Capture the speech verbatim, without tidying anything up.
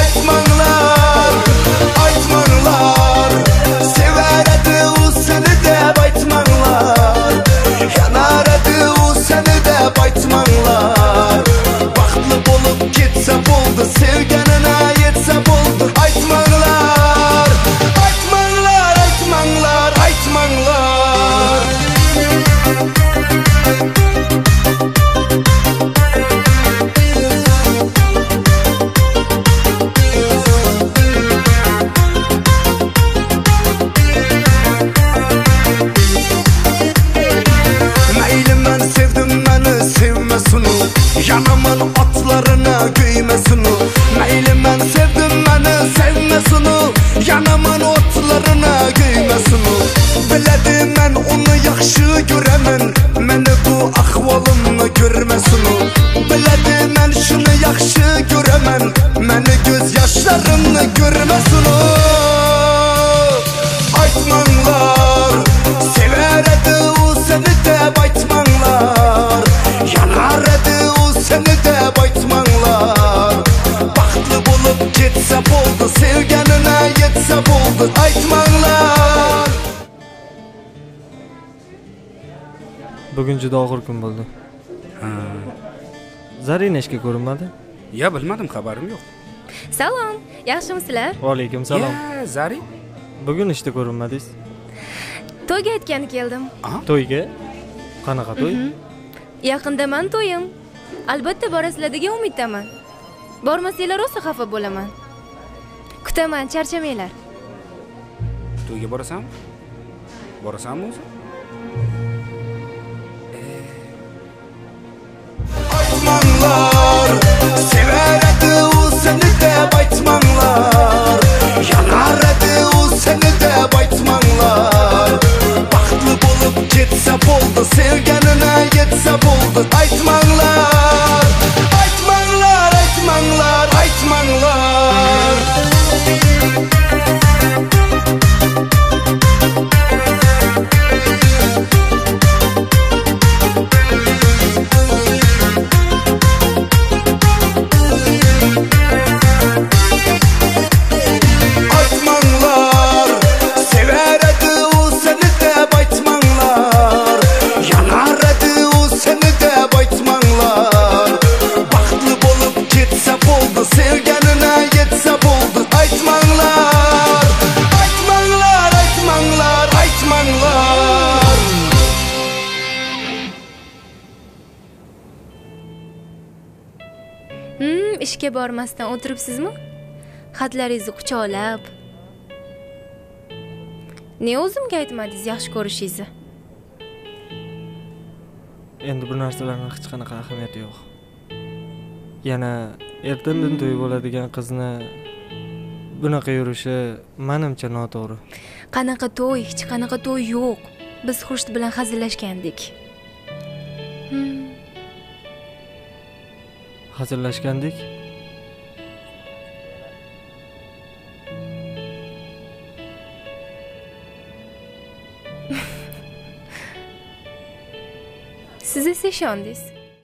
aytmanglar, aytmanglar. Sever edi u seni deb aytmanglar. Yanar edi u seni deb aytmanglar. Baxtlı bolup ketsa bo'ldi, sevganine yetse bo'ldi. Aytmanglar, aytmanglar, aytmanglar, aytmanglar. Yanamın atlarına giymesin o. Meyli mən sevdim məni sevmesin o. Yanamın atlarına giymesin o. Bilədi mən onu yaxşı görəmən. Məni bu ahvalımla görməsin o. Bilədi mən şunu yaxşı görəmən. Məni göz yaşlarımla görməsin o. Aytmanglar, sever edi o seni deb aytmanglar. Yanar edi seni deb aytmanglar. Baxtlı bolup ketsa bo'ldi, sevganine yetse bo'ldi. Aytmanglar. Bugun juda og'ir kun bo'ldi. Ha. Zarina ishga ko'rinmadi? Ya bilmadim, xabarim yo'q. Salom, yaxshimisizlar? Va alaykum salom. Ya Zari, Bugun ishda ko'rinmadingiz. To'yga aytgani keldim. To'yga? Qanaqa to'y? Yaqinda men to'yim. Albatta borasizlar degan umiddaman. Bormasanglar rosa xafa bo'laman. Kutaman, charchamanglar. to'yga borasanmi? Borasanmi o'zi? Aytmanglar, sever edi u seni deb aytmanglar. Yanar edi u seni deb aytmanglar. Baxtlı bolup ketsa bo'ldi, sevganine yetse bo'ldi. Aytmanglar, aytmanglar, aytmanglar, aytmanglar. Aytmanglar, sever edi u seni deb aytmanglar. Yanar edi u seni deb aytmanglar. Baxtlı bolup ketsa bo'ldi, sevganine yetse bo'ldi. Aytmanglar, aytmanglar, aytmanglar, aytmanglar. Hmm, ishga bormasdan o'tiribsizmi? Xatlaringizni quchoqlab. Ne o'zimga aytmadingiz yaxshi ko'rishingizni? Endi bu narsalarning hech qanaqa ahamiyati yo'q. Yana ertandan to'y bo'ladigan qizni bunaqa yurishi menimcha noto'g'ri. Qanaqa to'y, hech qanaqa to'y yo'q. Biz Xurshid bilan hazillashgandik. Hmm. Hazillashgandik. Siz esa ishondingiz.